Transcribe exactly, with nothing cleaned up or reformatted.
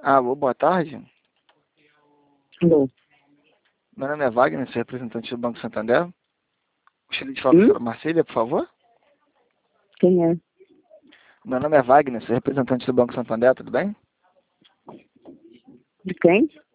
Alô, boa tarde. Alô. Meu nome é Wagner, sou representante do Banco Santander. Gostaria de falar com a Hum? senhora Marcília, por favor. Quem é? Meu nome é Wagner, sou representante do Banco Santander, tudo bem? De quem?